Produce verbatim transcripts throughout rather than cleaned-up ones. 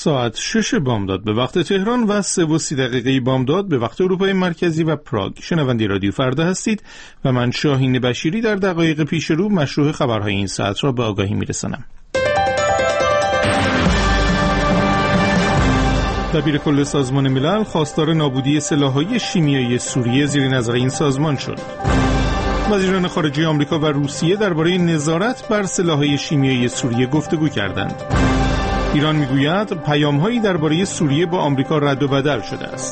ساعت شش بامداد به وقت تهران و سه و سی دقیقه بامداد به وقت اروپای مرکزی و پراگ. شنونده رادیو فردا هستید و من شاهین بشیری در دقایق پیش رو مشروع خبرهای این ساعت را به آگاهی میرسانم. دبیر کل سازمان ملل خواستار نابودی سلاح‌های شیمیایی سوریه زیر نظر این سازمان شد. وزیران خارجه آمریکا و روسیه درباره نظارت بر سلاح‌های شیمیایی سوریه گفتگو کردند. ایران میگوید پیام‌هایی درباره سوریه با آمریکا رد و بدل شده است.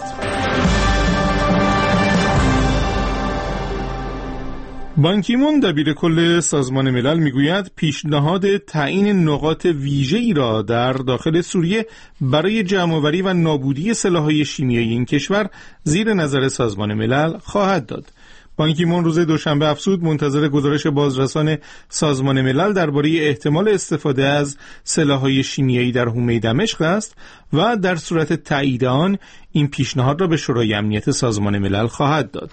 بان کی مون دبیر کل سازمان ملل میگوید پیشنهاد تعیین نقاط ویژه‌ای را در داخل سوریه برای جمع‌آوری و نابودی سلاح‌های شیمیایی این کشور زیر نظر سازمان ملل خواهد داد. بان کی مون روز دوشنبه افزود منتظر گزارش بازرسان سازمان ملل درباره احتمال استفاده از سلاح‌های شیمیایی در حومه دمشق است و در صورت تایید آن این پیشنهاد را به شورای امنیت سازمان ملل خواهد داد.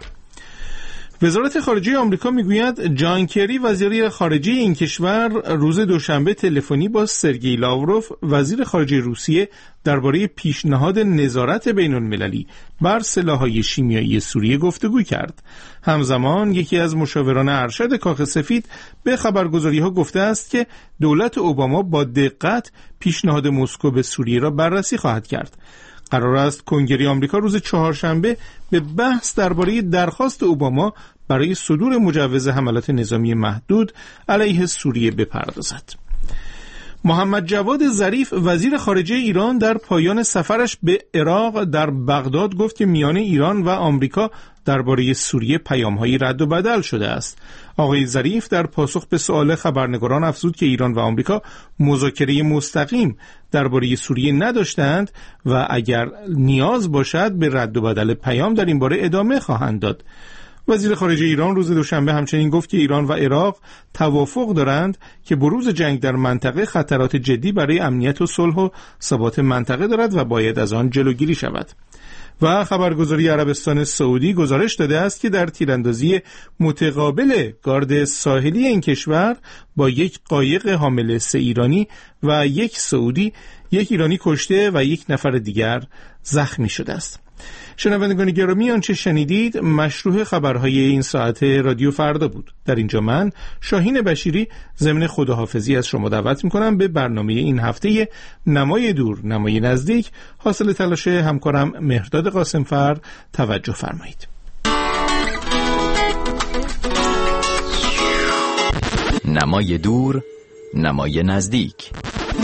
وزارت خارجه آمریکا میگوید جان کری وزیر خارجه این کشور روز دوشنبه تلفنی با سرگئی لاوروف وزیر خارجه روسیه درباره پیشنهاد نظارت بین‌المللی بر سلاح‌های شیمیایی سوریه گفتگو کرد. همزمان یکی از مشاوران ارشد کاخ سفید به خبرگزاری‌ها گفته است که دولت اوباما با دقت پیشنهاد مسکو به سوریه را بررسی خواهد کرد. قرار است کنگره آمریکا روز چهارشنبه به بحث درباره درخواست اوباما برای صدور مجوز حملات نظامی محدود علیه سوریه بپردازد. محمد جواد ظریف وزیر خارجه ایران در پایان سفرش به عراق در بغداد گفت که میان ایران و آمریکا درباره سوریه پیام‌هایی رد و بدل شده است. آقای ظریف در پاسخ به سؤال خبرنگاران افزود که ایران و آمریکا مذاکره مستقیم درباره سوریه نداشتند و اگر نیاز باشد به رد و بدل پیام در این باره ادامه خواهند داد. وزیر خارجه ایران روز دوشنبه همچنین گفت که ایران و عراق توافق دارند که بروز جنگ در منطقه خطرات جدی برای امنیت و صلح و ثبات منطقه دارد و باید از آن جلوگیری شود. و خبرگزاری عربستان سعودی گزارش داده است که در تیراندازی متقابل گارد ساحلی این کشور با یک قایق حامل سه ایرانی و یک سعودی، یک ایرانی کشته و یک نفر دیگر زخمی شده است. شنوندگان گرامی، آنچه شنیدید مشروع خبرهای این ساعت رادیو فردا بود. در اینجا من شاهین بشیری ضمن خداحافظی از شما دعوت میکنم به برنامه این هفته نمای دور نمای نزدیک حاصل تلاش همکارم مهرداد قاسمفر توجه فرمایید. نمای دور نمای نزدیک.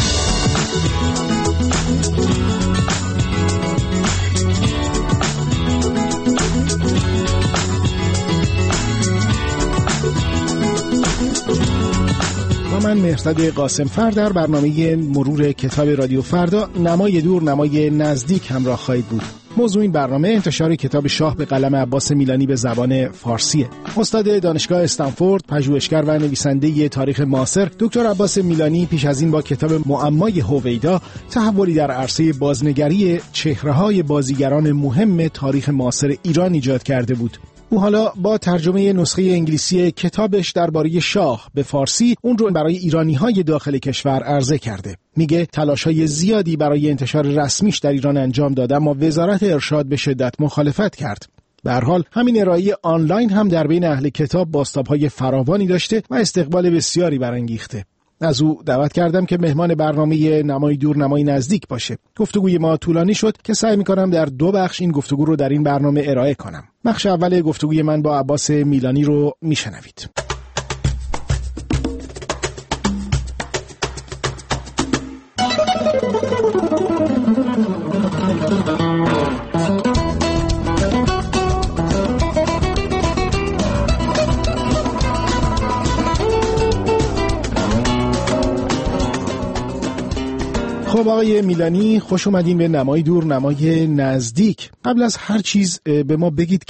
من مهرداد قاسمفر در برنامه مرور کتاب رادیو فردا نمای دور نمای نزدیک همراه خواهید بود. موضوع این برنامه انتشار کتاب شاه به قلم عباس میلانی به زبان فارسیه. استاد دانشگاه استنفورد، پژوهشگر و نویسنده تاریخ معاصر دکتر عباس میلانی پیش از این با کتاب معمای هویدا تحولی در عرصه بازنگری چهره‌های بازیگران مهم تاریخ معاصر ایران ایجاد کرده بود. او حالا با ترجمه نسخه انگلیسی کتابش درباره شاه به فارسی اون رو برای ایرانی‌های داخل کشور عرضه کرده. میگه تلاش‌های زیادی برای انتشار رسمیش در ایران انجام داده اما وزارت ارشاد به شدت مخالفت کرد. به هر حال همین ارائه آنلاین هم در بین اهل کتاب بازتاب‌های فراوانی داشته و استقبال بسیاری برانگیخته. از او دعوت کردم که مهمان برنامه نمای دور نمای نزدیک باشه. گفتگوی ما طولانی شد که سعی می‌کنم در دو بخش این گفتگو رو در این برنامه ارائه کنم. بخش اول گفتگوی من با عباس میلانی رو میشنوید. خب آقای میلانی، خوش اومدین به نمای دور نمای نزدیک. قبل از هر چیز به ما بگید که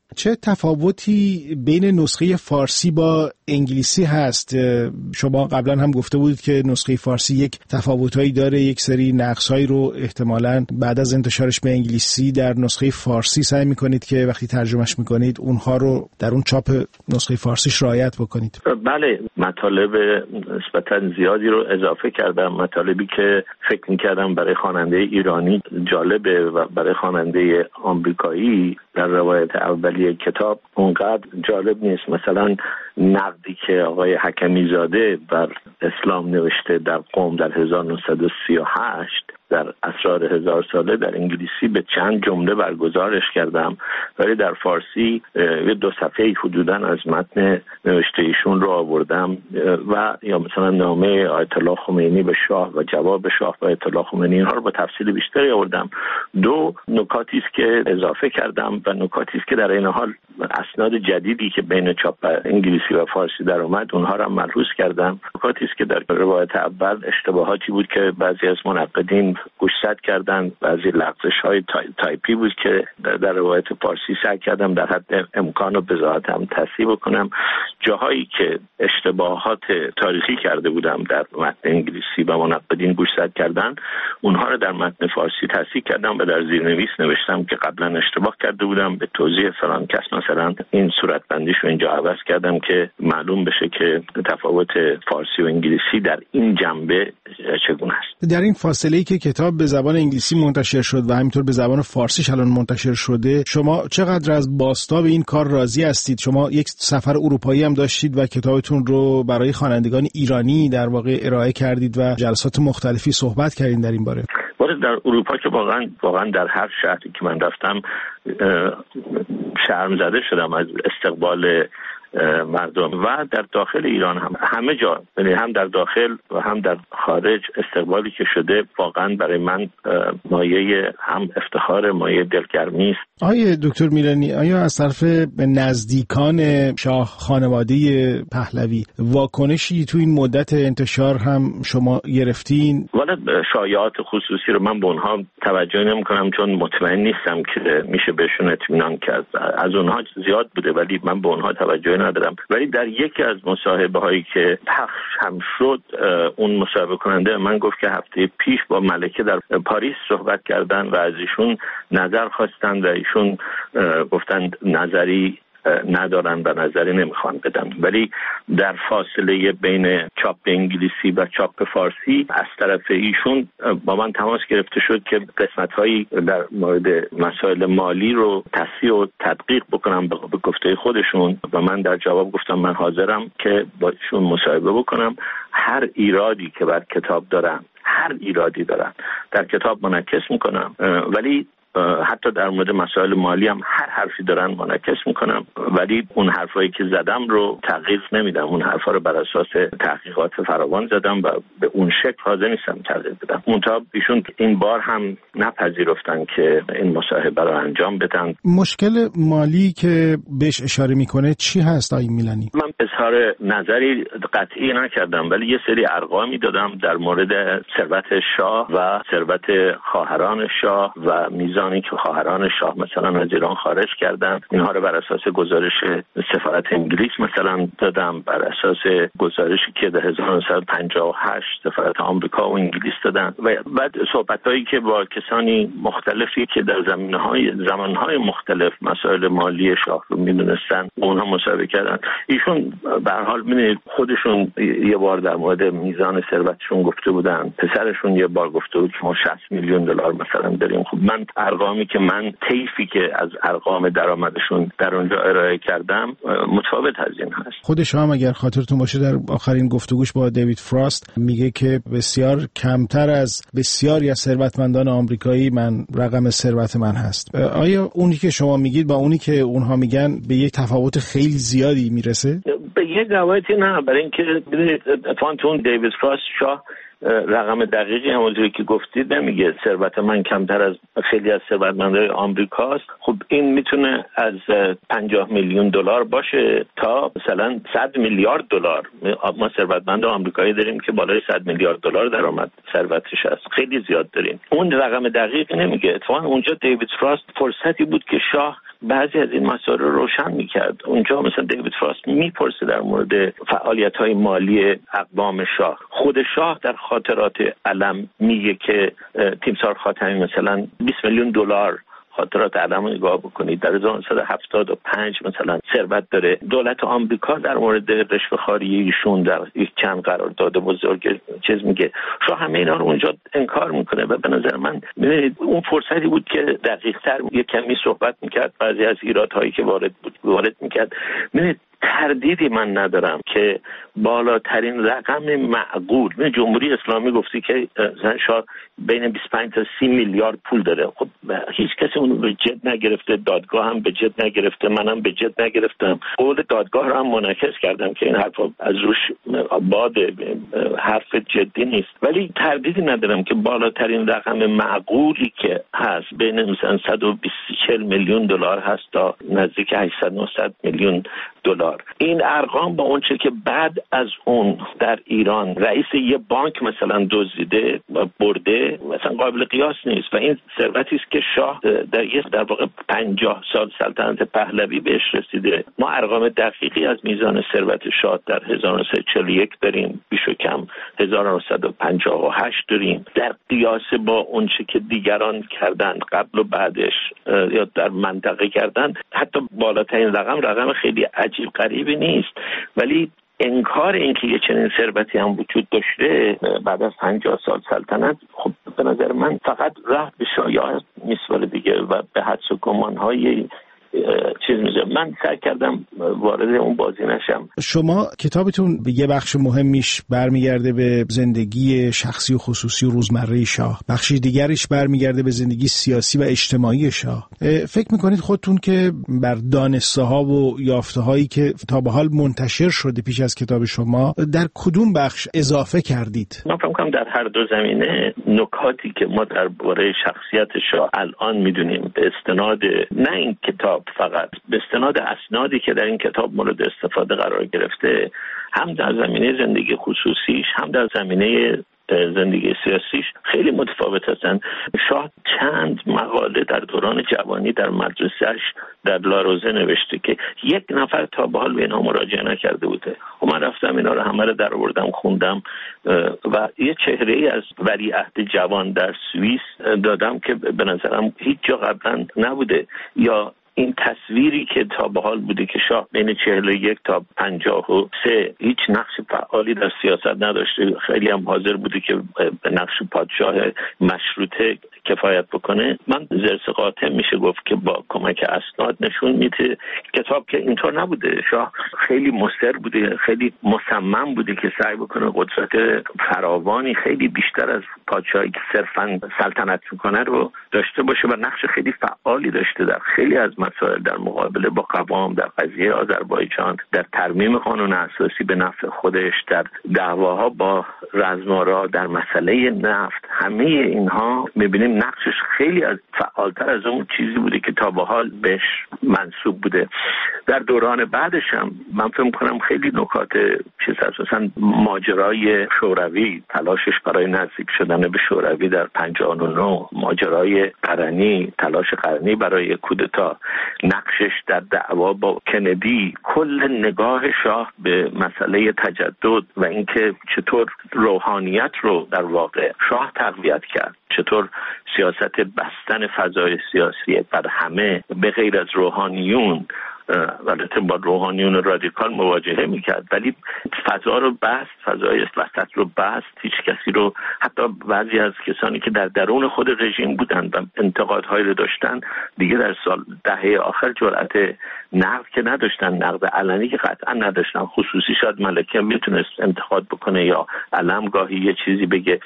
چه تفاوتی بین نسخه فارسی با انگلیسی هست؟ شما قبلا هم گفته بودید که نسخه فارسی یک تفاوتایی داره، یک سری نقص‌هایی رو احتمالاً بعد از انتشارش به انگلیسی در نسخه فارسی سعی می‌کنید که وقتی ترجمهش می‌کنید اونها رو در اون چاپ نسخه فارسیش رعایت بکنید. بله، مطالب نسبتاً زیادی رو اضافه کردم، مطالبی که فکر می‌کردم برای خواننده ایرانی جالبه و برای خواننده آمریکایی در روایت اولیه کتاب اونقدر جالب نیست. مثلا نقدی که آقای حکمی زاده بر اسلام نوشته در قم در هزار و نهصد و سی و هشت در اسرار هزار ساله در انگلیسی به چند جمله برگزارش کردم، ولی در فارسی یه دو صفحه حدوداً از متن نوشته ایشون رو آوردم و یا مثلا نامه آیت الله خمینی به شاه و جواب شاه به آیت الله خمینی، اینها رو با تفصیل بیشتری آوردم. دو نکاتی است که اضافه کردم و نکاتی است که در این حال اسناد جدیدی که بین چاپ انگلیسی و فارسی در اومد اونها رو ملحوظ کردم. نکاتی است که در روایت اول اشتباهاتی بود که بعضی از منقدین گوشزد کردن، بعضی لغزش‌های تای، تایپی بود که در, در روایت فارسی سعی کردم در حد امکان و بضاعت هم تصحیح بکنم. جاهایی که اشتباهات تاریخی کرده بودم در متن انگلیسی و منقدین گوشزد کردن، اونها رو در متن فارسی تصحیح کردم و در زیرنویس نوشتم که قبلا اشتباه کرده بودم، به توضیح فلان کس مثلا این صورت بندیش رو اینجا عوض کردم که معلوم بشه که تفاوت فارسی و انگلیسی در این جنبه چگونه است. در این فاصله‌ای که کتاب به زبان انگلیسی منتشر شد و همینطور به زبان فارسیش الان منتشر شده، شما چقدر از بازتاب این کار راضی هستید؟ شما یک سفر اروپایی هم داشتید و کتابتون رو برای خوانندگان ایرانی در واقع ارائه کردید و جلسات مختلفی صحبت کردین در این باره. در اروپا که واقعا واقعا در هر شهری که من رفتم شرم زده شدم از استقبال مردم و در داخل ایران هم همه جا، یعنی هم در داخل و هم در خارج استقبالی که شده واقعا برای من مایه هم افتخار، مایه دلگرمی است. آیا دکتر میلانی، آیا از طرف نزدیکان شاه خانواده پهلوی واکنشی تو این مدت انتشار هم شما گرفتین؟ والا شایعات خصوصی رو من به اونها توجه نمی کنم چون مطمئن نیستم که میشه بهشون اطمینان کرد. از اونها زیاد بوده ولی من به اونها توجه ندارم. ولی در یکی از مصاحبه هایی که پخش هم شد، اون مصاحبه کننده من گفت که هفته پیش با ملکه در پاریس صحبت کردن و از ایشون نظر خواستن و ایشون گفتن نظری ندارن و نظری نمیخوان بدن، ولی در فاصله بین چاپ انگلیسی و چاپ فارسی از طرف ایشون با من تماس گرفته شد که قسمت‌هایی در مورد مسائل مالی رو تصحیح و تدقیق بکنم به گفته خودشون و من در جواب گفتم من حاضرم که با ایشون مصاحبه بکنم. هر ایرادی که بر کتاب دارن، هر ایرادی دارن در کتاب منعکس میکنم، ولی حتی در مورد مسائل مالی هم هر حرفی دارن منعکس میکنم، ولی اون حرفایی که زدم رو تغییر نمیدم. اون حرفا رو بر اساس تحقیقات فراوان زدم و به اون شکل حاضر نیستم تغییر بدم. منتها ایشون این بار هم نپذیرفتن که این مصاحبه رو انجام بدن. مشکل مالی که بهش اشاره میکنه چی هست آقای میلانی؟ من اظهار نظری قطعی نکردم ولی یه سری ارقامی دادم در مورد ثروت شاه و ثروت خواهران شاه و میزان که خواهران شاه مثلا از ایران خارج کردن. اینها رو بر اساس گزارش سفارت انگلیس مثلا دادم، بر اساس گزارشی که در هزار و نهصد و پنجاه و هشت سفارت آمریکا و انگلیس دادن و بعد صحبتایی که با کسانی مختلفی که در زمینه‌های زمانهای مختلف مسائل مالی شاه رو میدونستن اونها مصاحبه کردن. ایشون به هر حال می‌بینید خودشون یه بار در مورد میزان ثروتشون گفته بودن، پسرشون یه بار گفته بود که ما شصت میلیون دلار مثلا داریم. خب من ارقامی که من طیفی که از ارقام درآمدشون در اونجا ارائه کردم متفاوت از این هست. خود شما هم اگر خاطرتون باشه در آخرین گفتگوش با دیوید فراست میگه که بسیار کمتر از بسیاری از ثروتمندان آمریکایی من رقم ثروت من هست. آیا اونی که شما میگید با اونی که اونها میگن به یک تفاوت خیلی زیادی میرسه؟ به یک روایتی نه، برای اینکه ببینید اتفاقاً دیوید فراست شاه رقم دقیقی همونجوری که گفتید نمیگه ثروت من کمتر از خیلی از ثروتمندان آمریکاست. خب این میتونه از پنجاه میلیون دلار باشه تا مثلا صد میلیارد دلار. ما ثروتمند آمریکایی داریم که بالای صد میلیارد دلار درآمد ثروتش هست، خیلی زیاد داریم. اون رقم دقیق نمیگه. اتفاقا اونجا دیوید فراست فرصتی بود که شاه بعضی از این مسائل رو روشن میکرد. اونجا مثلا دیوید فراست میپرسه در مورد فعالیت‌های مالی اقوام شاه. خود شاه در خاطرات علم میگه که تیمسار خاتمی مثلا بیست میلیون دلار خاطرات علم رو نگاه بکنید در هزار و نهصد و هفتاد و پنج مثلا ثروت داره. دولت آمریکا در مورد رشوه‌خواری ایشون در یک چند قرارداد بزرگ چیز میگه. شاه همه اینا رو اونجا انکار میکنه و به نظر من اون فرصتی بود که دقیق‌تر یک کمی صحبت میکرد، بعضی از ایرادهایی که وارد بود وارد میکرد. ببینید تردیدی من ندارم که بالاترین رقم معقول، من جمهوری اسلامی گفتی که شاه بین بیست و پنج تا سی میلیارد پول داره. خب هیچ کسی اون رو به جد نگرفته، دادگاه هم به جد نگرفته، منم به جد نگرفتم. قول دادگاه رو هم منعکس کردم که این حرف از روش باد حرف جدی نیست، ولی تردیدی ندارم که بالاترین رقم معقولی که هست بین مثلا صد و بیست چهل میلیون دلار هست تا نزدیک هشتصد نهصد میلیون دلار. این ارقام با اون چه که بعد از اون در ایران رئیس یه بانک مثلا دزدیده و برده مثلا قابل قیاس نیست و این ثروتی است که شاه در یه در واقع پنجاه سال سلطنت پهلوی بهش رسیده. ما ارقام دقیقی از میزان ثروت شاه در هزار و نهصد و چهل و یک داریم، بیش و کم هزار و نهصد و پنجاه و هشت داریم. در قیاس با اون چه که دیگران کردن قبل و بعدش یا در منطقه کردن، حتی بالاترین رقم رقم خیلی عجیب غریبی نیست، ولی انکار اینکه یه چنین ثروتی هم وجود داشته بعد از پنجاه سال سلطنت، خب به نظر من فقط رفت به شایعات میسواره دیگه و به حدس و گمان‌های چیز میشه. من سعی کردم وارد اون بازی نشم. شما کتابتون به یه بخش مهمیش برمیگرده به زندگی شخصی و خصوصی و روزمره شاه، بخشی دیگرش برمیگرده به زندگی سیاسی و اجتماعی شاه. فکر میکنید خودتون که بر دانسته ها و یافته هایی که تا به حال منتشر شده پیش از کتاب شما در کدوم بخش اضافه کردید؟ من فکر میکنم در هر دو زمینه نکاتی که ما درباره شخصیت شاه الان میدونیم به استناد نه این کتاب فقط، به استناد اسنادی که در این کتاب مورد استفاده قرار گرفته، هم در زمینه زندگی خصوصیش هم در زمینه زندگی سیاسیش خیلی متفاوت هستند. شاه چند مقاله در دوران جوانی در مدرسهش در لاروزه نوشته که یک نفر تا به حال به اینها مراجعه نکرده بوده و من رفتم اینا رو همه رو در آوردم خوندم و یه چهره ای از ولیعهد جوان در سوئیس دادم که به نظرم هیچ جا قبلا نبوده. یا این تصویری که تا به حال بوده که شاه بین چهل و یک تا پنجاه و سه هیچ نقش فعالی در سیاست نداشته، خیلی هم حاضر بوده که به نقش پادشاه مشروطه کفایت بکنه. من زرس قاطع میشه گفت که با کمک اسناد نشون میده کتاب که اینطور نبوده. شاه خیلی مصر بوده، خیلی مصمم بوده که سعی بکنه قدرت فراوانی خیلی بیشتر از پادشاهی که صرفاً سلطنت میکنه رو داشته باشه و نقش خیلی فعالی داشته در خیلی از مسائل، در مقابله با قوام، در قضیه آذربایجان، در ترمیم قانون اساسی به نفع خودش، در دعواها با رزمارا، در مسئله نفت. همه اینها میبینیم نقشش خیلی از فعالتر از اون چیزی بوده که تا به حال بهش منسوب بوده. در دوران بعدش هم من فکر می‌کنم خیلی نکات چیز هست، مثلا ماجرای شوروی، تلاشش برای نزدیک شدن به شوروی در پنجاه و نه، ماجرای قرنی، تلاش قرنی برای کودتا، نقشش در دعوا با کندی، کل نگاه شاه به مسئله تجدد و اینکه چطور روحانیت رو در واقع شاه تقویت کرد، چطور سیاست بستن فضای سیاسی بر همه به غیر از روحانیون، البته با روحانیون رادیکال مواجهه میکرد ولی فضا رو بست، فضای وسط رو بست، هیچ کسی رو، حتی بعضی از کسانی که در درون خود رژیم بودن و انتقادهایی رو داشتن دیگه در سال دهه آخر جرأت نقد که نداشتن، نقد علنی که قطعا نداشتن. خصوصی شاید ملکه میتونست انتقاد بکنه یا علم گاهی یه چیزی بگه.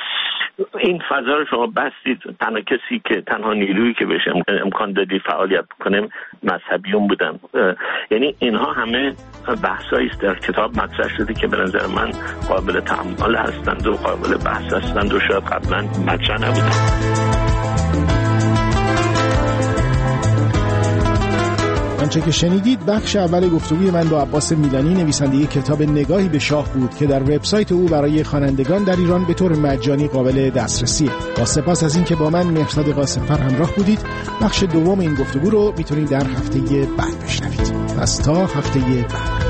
این فضا رو شما بستید، تنها کسی که تنها نیرویی که بهش امکان دادی فعالیت بکنه مذهبیون بودن. یعنی اینها همه بحثایی است در کتاب مطرح شده که به نظر من قابل تأمل هستند و قابل بحث هستند و شاید قبلا مطرح نبودن. من آنچه که شنیدید بخش اول گفتگوی من با عباس میلانی، نویسنده کتاب نگاهی به شاه بود که در وبسایت او برای خوانندگان در ایران به طور مجانی قابل دسترسیه. با سپاس از اینکه با من مهرداد قاسمفر همراه بودید. بخش دوم این گفتگو رو میتونید در هفته بعد بشنوید. پس تا هفته بعد.